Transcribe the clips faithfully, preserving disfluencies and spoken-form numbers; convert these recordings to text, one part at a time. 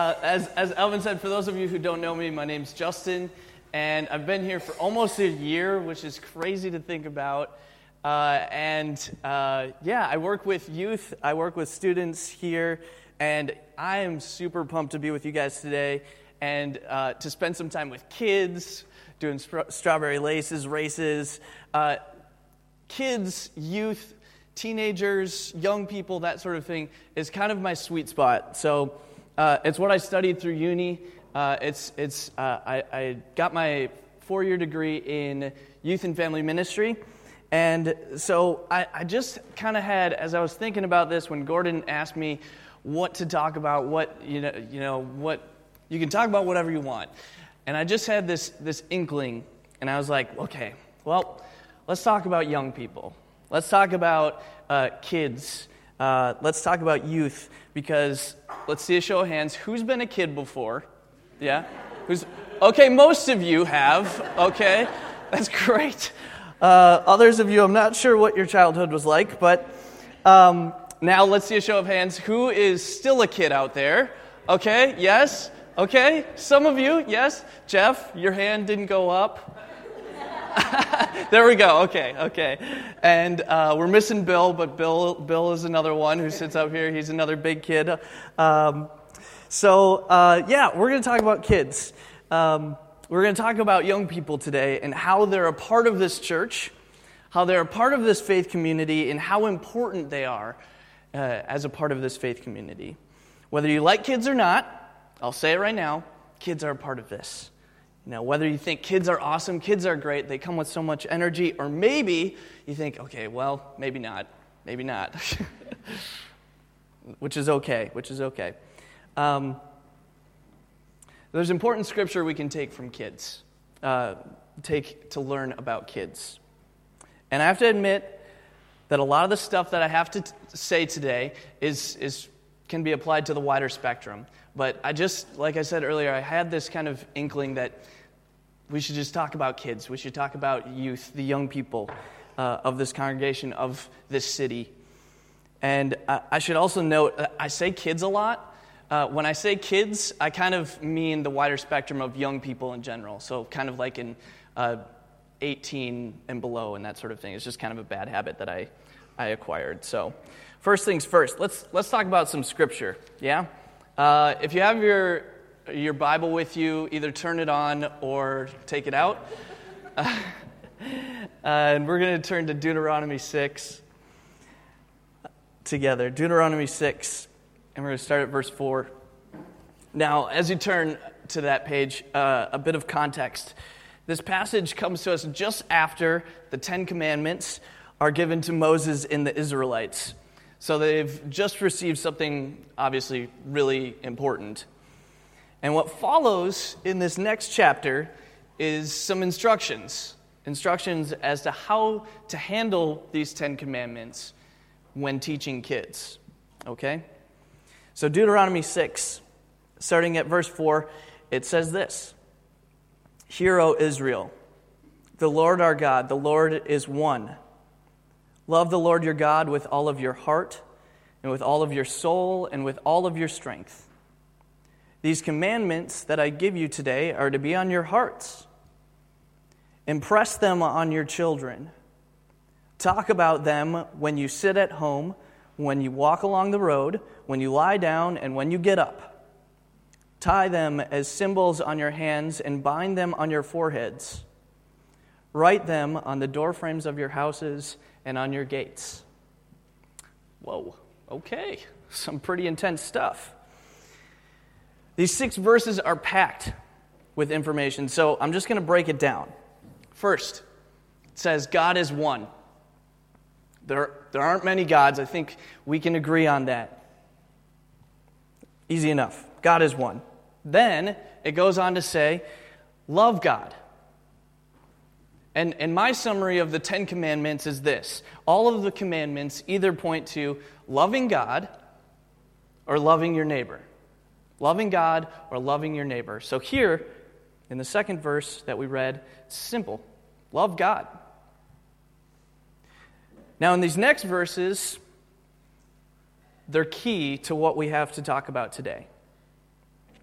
Uh, as, as Elvin said, for those of you who don't know me, my name's Justin, and I've been here for almost a year, which is crazy to think about. Uh, and uh, yeah, I work with youth, I work with students here, and I am super pumped to be with you guys today and uh, to spend some time with kids, doing sp- strawberry laces, races, uh, kids, youth, teenagers, young people, that sort of thing is kind of my sweet spot. So uh, it's what I studied through uni. Uh, it's it's uh, I, I got my four-year degree in youth and family ministry. And so I, I just kind of had, as I was thinking about this, when Gordon asked me what to talk about, what, you know, you know, what, you can talk about whatever you want. And I just had this this inkling, and I was like, okay, well, let's talk about young people. Let's talk about uh, kids. Uh, let's talk about youth, because let's see a show of hands. Who's been a kid before? Yeah? Who's okay, most of you have. Okay, that's great. Uh, others of you, I'm not sure what your childhood was like, but um, now let's see a show of hands. Who is still a kid out there? Okay, yes? Okay, some of you, yes? Jeff, your hand didn't go up. There we go. Okay, okay. And uh, we're missing Bill, but Bill Bill is another one who sits up here. He's another big kid. Um, so, uh, yeah, we're going to talk about kids. Um, we're going to talk about young people today and how they're a part of this church, how they're a part of this faith community, and how important they are uh, as a part of this faith community. Whether you like kids or not, I'll say it right now, kids are a part of this. You know, whether you think kids are awesome, kids are great, they come with so much energy, or maybe you think, okay, well, maybe not, maybe not, which is okay, which is okay. Um, there's important scripture we can take from kids, uh, take to learn about kids. And I have to admit that a lot of the stuff that I have to t- say today is is can be applied to the wider spectrum. But I just, like I said earlier, I had this kind of inkling that we should just talk about kids. We should talk about youth, the young people uh, of this congregation, of this city. And I, I should also note, I say kids a lot. Uh, when I say kids, I kind of mean the wider spectrum of young people in general. So kind of like in uh, eighteen and below and that sort of thing. It's just kind of a bad habit that I, I acquired. So first things first, let's let's talk about some scripture, yeah? Uh, if you have your your Bible with you, either turn it on or take it out. Uh, and we're going to turn to Deuteronomy six together. Deuteronomy six, and we're going to start at verse four. Now, as you turn to that page, uh, a bit of context. This passage comes to us just after the Ten Commandments are given to Moses and the Israelites. So they've just received something obviously really important. And what follows in this next chapter is some instructions. Instructions as to how to handle these Ten Commandments when teaching kids. Okay? So Deuteronomy six, starting at verse four, it says this. Hear, O Israel, the Lord our God, the Lord is one. Love the Lord your God with all of your heart, and with all of your soul, and with all of your strength. These commandments that I give you today are to be on your hearts. Impress them on your children. Talk about them when you sit at home, when you walk along the road, when you lie down, and when you get up. Tie them as symbols on your hands and bind them on your foreheads. Write them on the doorframes of your houses and on your gates. Whoa, okay, some pretty intense stuff. These six verses are packed with information, so I'm just going to break it down. First, it says God is one. There, there aren't many gods. I think we can agree on that. Easy enough. God is one. Then it goes on to say, love God. And, and my summary of the Ten Commandments is this. All of the commandments either point to loving God or loving your neighbor. Loving God or loving your neighbor. So here, in the second verse that we read, it's simple. Love God. Now in these next verses, they're key to what we have to talk about today.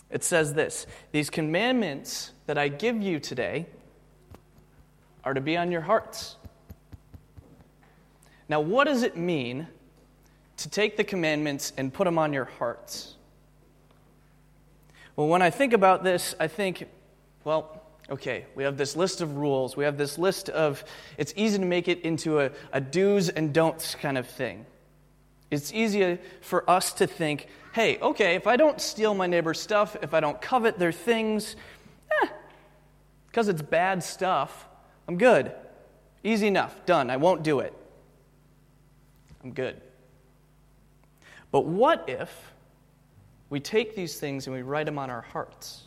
It says this, "These commandments that I give you today are to be on your hearts." Now, what does it mean to take the commandments and put them on your hearts? Well, when I think about this, I think, well, okay, we have this list of rules. We have this list of, it's easy to make it into a, a do's and don'ts kind of thing. It's easier for us to think, hey, okay, if I don't steal my neighbor's stuff, if I don't covet their things, eh, because it's bad stuff, I'm good. Easy enough, done, I won't do it. I'm good. But what if we take these things and we write them on our hearts?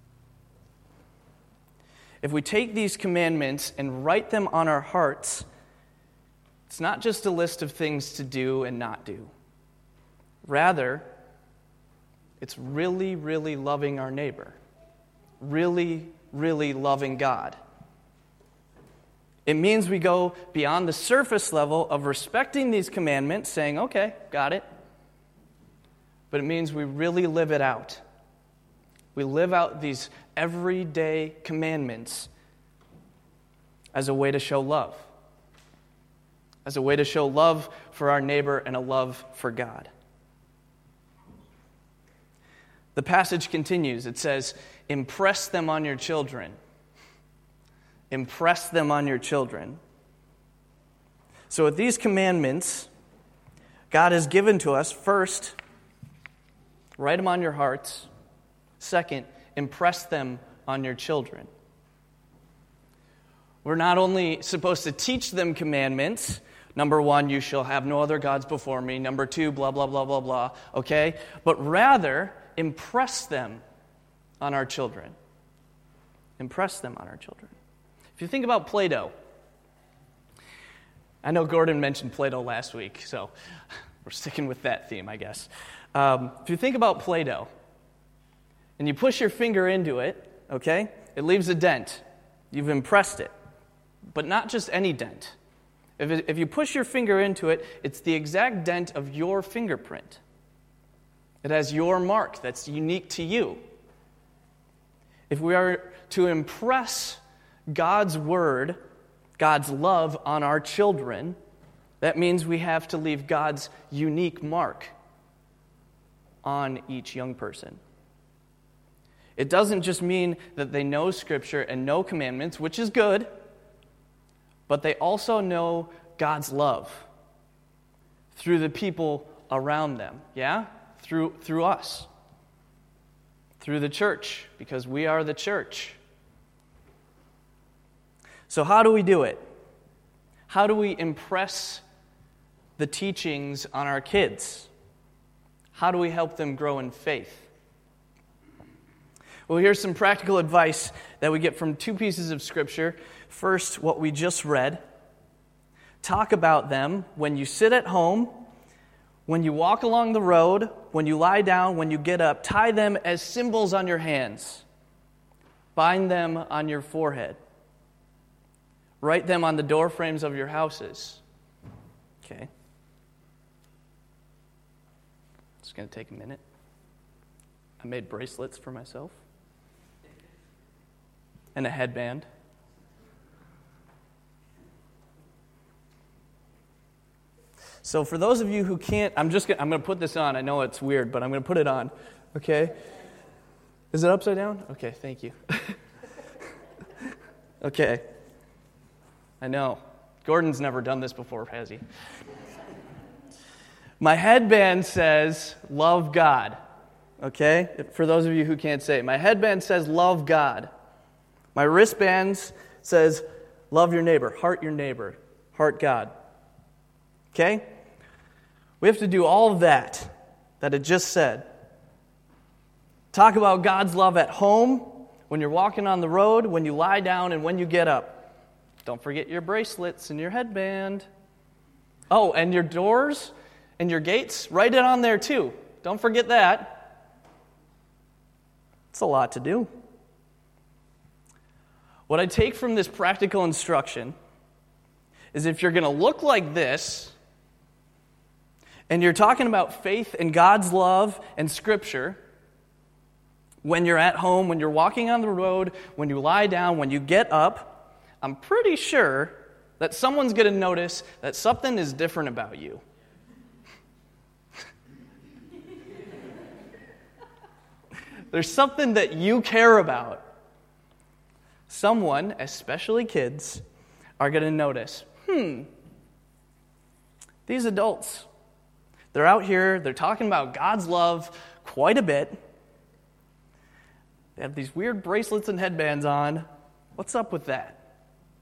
If we take these commandments and write them on our hearts, it's not just a list of things to do and not do. Rather, it's really, really loving our neighbor. Really, really loving God. It means we go beyond the surface level of respecting these commandments, saying, okay, got it. But it means we really live it out. We live out these everyday commandments as a way to show love. As a way to show love for our neighbor and a love for God. The passage continues. It says, impress them on your children. Impress them on your children. So with these commandments, God has given to us, first, write them on your hearts. Second, impress them on your children. We're not only supposed to teach them commandments. Number one, you shall have no other gods before me. Number two, blah, blah, blah, blah, blah. Okay? But rather, impress them on our children. Impress them on our children. If you think about Play-Doh, I know Gordon mentioned Play-Doh last week, so we're sticking with that theme, I guess. Um, if you think about Play-Doh, and you push your finger into it, okay, it leaves a dent. You've impressed it. But not just any dent. If, it, if you push your finger into it, it's the exact dent of your fingerprint. It has your mark that's unique to you. If we are to impress God's word, God's love on our children, that means we have to leave God's unique mark on each young person. It doesn't just mean that they know Scripture and know commandments, which is good, but they also know God's love through the people around them, yeah? Through, through us. Through the church, because we are the church. So how do we do it? How do we impress the teachings on our kids? How do we help them grow in faith? Well, here's some practical advice that we get from two pieces of Scripture. First, what we just read. Talk about them when you sit at home, when you walk along the road, when you lie down, when you get up. Tie them as symbols on your hands. Bind them on your forehead. Write them on the door frames of your houses. Okay. It's going to take a minute. I made bracelets for myself. And a headband. So for those of you who can't, I'm just gonna, I'm going to put this on. I know it's weird, but I'm going to put it on. Okay? Is it upside down? Okay, thank you. Okay. I know. Gordon's never done this before, has he? My headband says, love God. Okay? For those of you who can't say it. My headband says, love God. My wristband says, love your neighbor, heart your neighbor, heart God. Okay? We have to do all of that that it just said. Talk about God's love at home, when you're walking on the road, when you lie down, and when you get up. Don't forget your bracelets and your headband. Oh, and your doors and your gates, write it on there too. Don't forget that. It's a lot to do. What I take from this practical instruction is if you're going to look like this, and you're talking about faith and God's love and Scripture, When you're at home, when you're walking on the road, when you lie down, when you get up, I'm pretty sure that someone's going to notice that something is different about you. There's something that you care about. Someone, especially kids, are going to notice, hmm, these adults, they're out here, they're talking about God's love quite a bit. They have these weird bracelets and headbands on. What's up with that?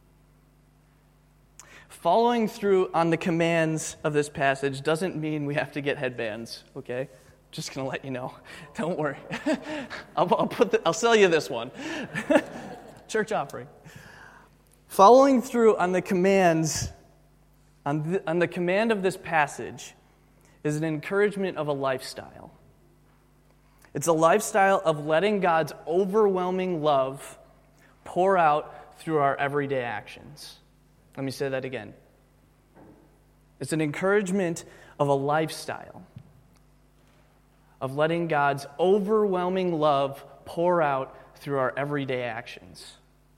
Following through on the commands of this passage doesn't mean we have to get headbands, okay? Just going to let you know. Don't worry. I'll, I'll, put the, I'll sell you this one. Church offering. Following through on the commands, on the, on the command of this passage is an encouragement of a lifestyle. It's a lifestyle of letting God's overwhelming love pour out through our everyday actions. Let me say that again. It's an encouragement of a lifestyle of letting God's overwhelming love pour out through our everyday actions.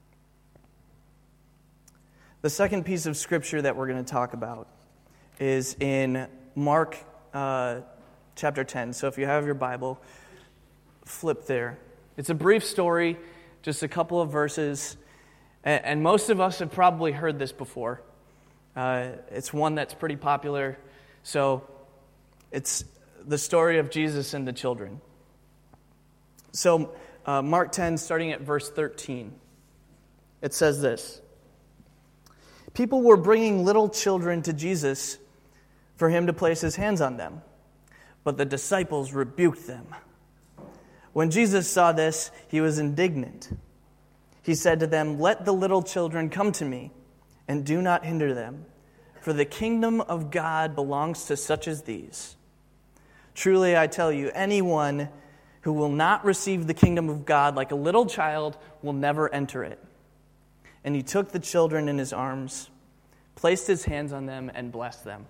The second piece of scripture that we're going to talk about is in Mark uh, chapter ten. So if you have your Bible, flip there. It's a brief story, just a couple of verses, and, and most of us have probably heard this before. Uh, it's one that's pretty popular, so it's the story of Jesus and the children. So uh, Mark ten, starting at verse thirteen, it says this: People were bringing little children to Jesus for him to place his hands on them, but the disciples rebuked them. When Jesus saw this, he was indignant. He said to them, "Let the little children come to me, and do not hinder them, for the kingdom of God belongs to such as these. Truly I tell you, anyone who will not receive the kingdom of God like a little child will never enter it." And he took the children in his arms, placed his hands on them, and blessed them.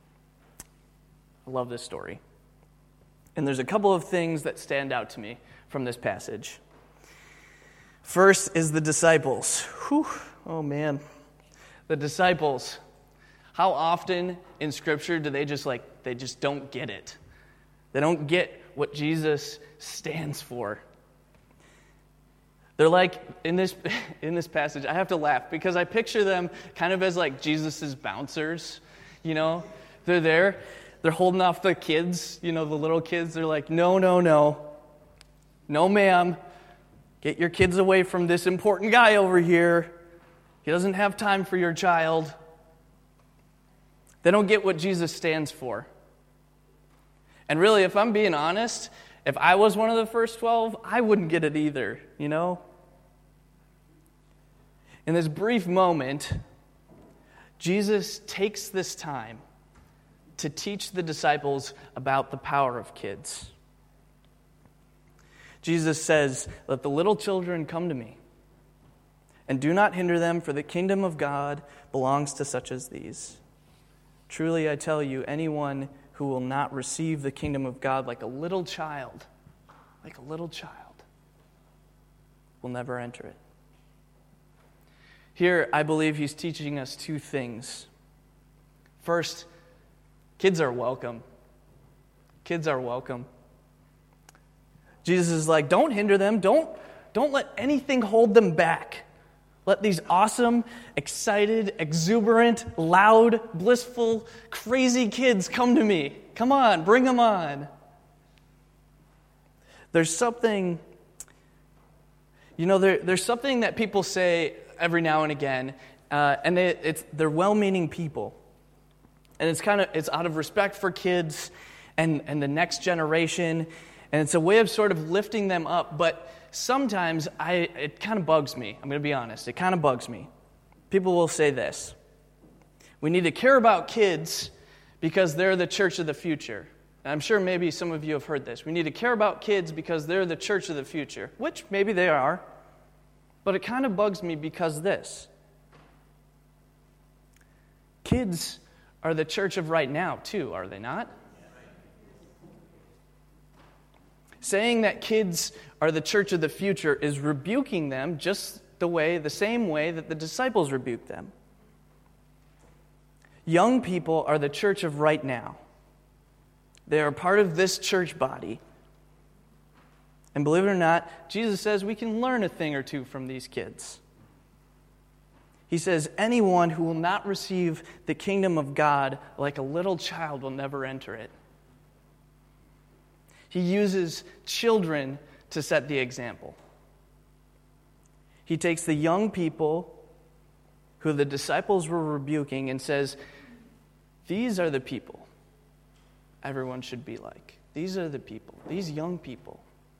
I love this story. And there's a couple of things that stand out to me from this passage. First is the disciples. Whew, oh man. The disciples. How often in Scripture do they just like, they just don't get it? They don't get what Jesus stands for. They're like, in this in this passage, I have to laugh because I picture them kind of as like Jesus's bouncers, you know? They're there, they're holding off the kids, you know, the little kids. They're like, no, no, no. No, ma'am. Get your kids away from this important guy over here. He doesn't have time for your child. They don't get what Jesus stands for. And really, if I'm being honest, if I was one of the first twelve, I wouldn't get it either, you know? In this brief moment, Jesus takes this time to teach the disciples about the power of kids. Jesus says, "Let the little children come to me, and do not hinder them, for the kingdom of God belongs to such as these. Truly I tell you, anyone who will not receive the kingdom of God like a little child, like a little child, will never enter it." Here, I believe he's teaching us two things. First, kids are welcome. Kids are welcome. Jesus is like, don't hinder them. Don't, don't let anything hold them back. Let these awesome, excited, exuberant, loud, blissful, crazy kids come to me. Come on, bring them on. There's something, you know, there, there's something that people say every now and again, uh, and they, it's they're well-meaning people, and it's kind of it's out of respect for kids and and the next generation, and it's a way of sort of lifting them up, but sometimes I it kind of bugs me. I'm going to be honest. It kind of bugs me. People will say this: we need to care about kids because they're the church of the future. And I'm sure maybe some of you have heard this. We need to care about kids because they're the church of the future, which maybe they are. But it kind of bugs me because this. Kids are the church of right now too, are they not? Saying that kids are the church of the future is rebuking them just the way, the same way that the disciples rebuked them. Young people are the church of right now. They are part of this church body. And believe it or not, Jesus says we can learn a thing or two from these kids. He says, anyone who will not receive the kingdom of God like a little child will never enter it. He uses children to set the example. He takes the young people who the disciples were rebuking and says, these are the people everyone should be like. These are the people, these young people.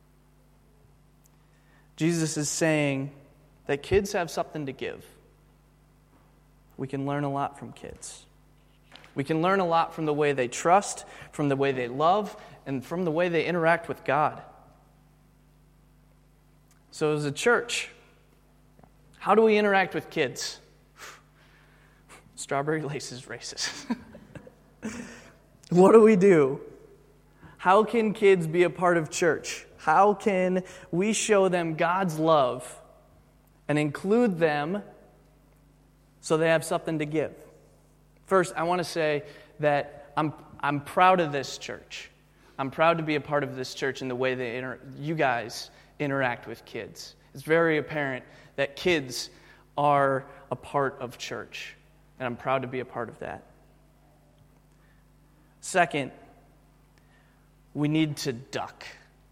Jesus is saying that kids have something to give. We can learn a lot from kids. We can learn a lot from the way they trust, from the way they love, and from the way they interact with God. So as a church, how do we interact with kids? Strawberry laces races. What do we do? How can kids be a part of church? How can we show them God's love and include them so they have something to give? First, I want to say that I'm I'm proud of this church. I'm proud to be a part of this church in the way that inter- you guys interact with kids. It's very apparent that kids are a part of church, and I'm proud to be a part of that. Second, we need to duck.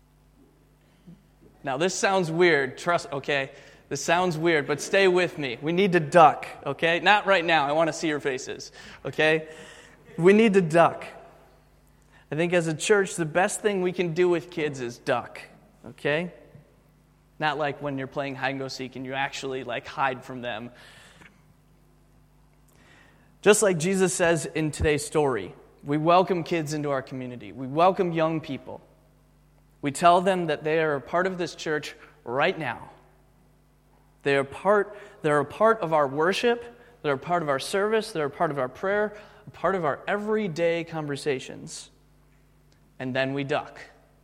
Now, this sounds weird. Trust, okay? This sounds weird, but stay with me. We need to duck, okay? Not right now. I want to see your faces, okay? We need to duck. I think as a church, the best thing we can do with kids is duck, okay? Not like when you're playing hide and go seek and you actually like hide from them. Just like Jesus says in today's story, we welcome kids into our community. We welcome young people. We tell them that they are a part of this church right now. They are part, they're a part of our worship, they're a part of our service, they're a part of our prayer, a part of our everyday conversations. And then we duck.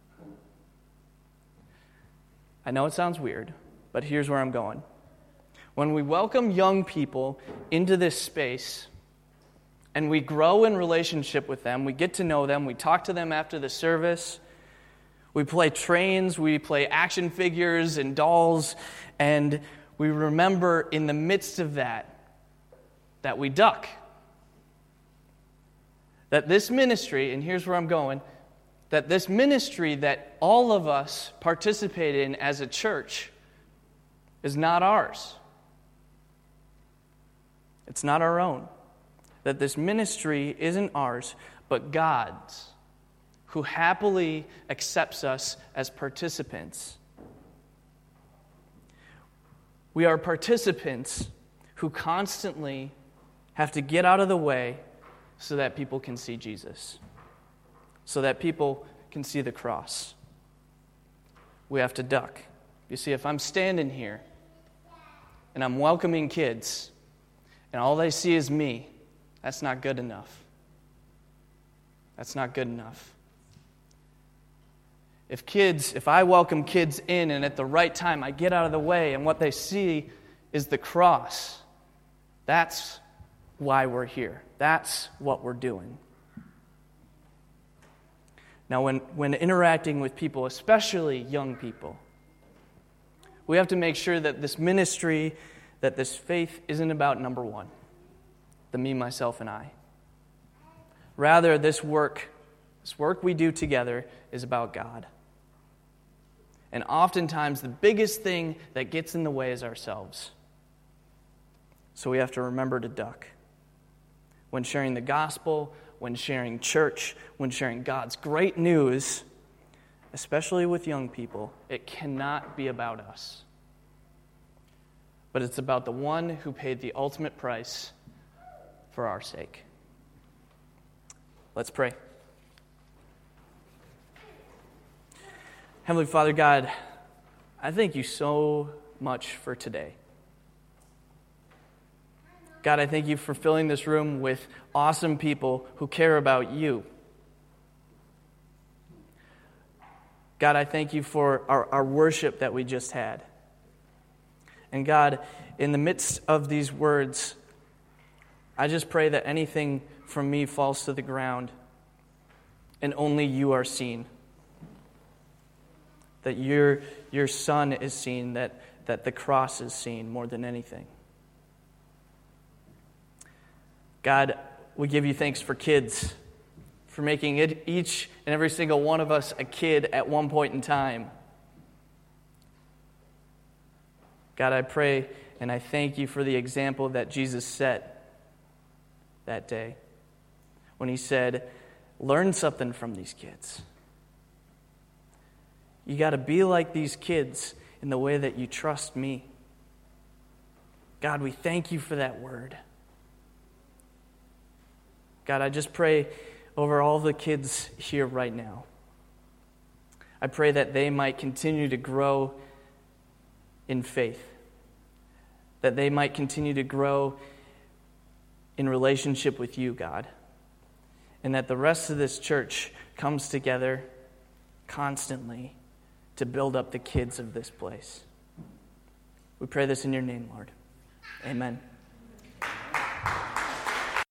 I know it sounds weird, but here's where I'm going. When we welcome young people into this space, and we grow in relationship with them, we get to know them, we talk to them after the service, we play trains, we play action figures and dolls, and we remember in the midst of that, that we duck. That this ministry, and here's where I'm going, that this ministry that all of us participate in as a church is not ours. It's not our own. That this ministry isn't ours, but God's, who happily accepts us as participants. We are participants who constantly have to get out of the way so that people can see Jesus, so that people can see the cross. We have to duck. You see, if I'm standing here and I'm welcoming kids and all they see is me, that's not good enough. That's not good enough. If kids, if I welcome kids in and at the right time I get out of the way and what they see is the cross, that's why we're here. That's what we're doing. Now, when, when interacting with people, especially young people, we have to make sure that this ministry, that this faith isn't about number one, the me, myself, and I. Rather, this work, this work we do together is about God. And oftentimes, the biggest thing that gets in the way is ourselves. So we have to remember to duck. When sharing the gospel, when sharing church, when sharing God's great news, especially with young people, it cannot be about us. But it's about the one who paid the ultimate price for our sake. Let's pray. Heavenly Father God, I thank you so much for today. God, I thank you for filling this room with awesome people who care about you. God, I thank you for our, our worship that we just had. And God, in the midst of these words, I just pray that anything from me falls to the ground and only you are seen. That your, your Son is seen, that, that the cross is seen more than anything. God, we give you thanks for kids, for making it, each and every single one of us a kid at one point in time. God, I pray and I thank you for the example that Jesus set that day when he said, learn something from these kids. You got to be like these kids in the way that you trust me. God, we thank you for that word. God, I just pray over all the kids here right now. I pray that they might continue to grow in faith, that they might continue to grow in relationship with you, God, and that the rest of this church comes together constantly to build up the kids of this place. We pray this in your name, Lord. Amen.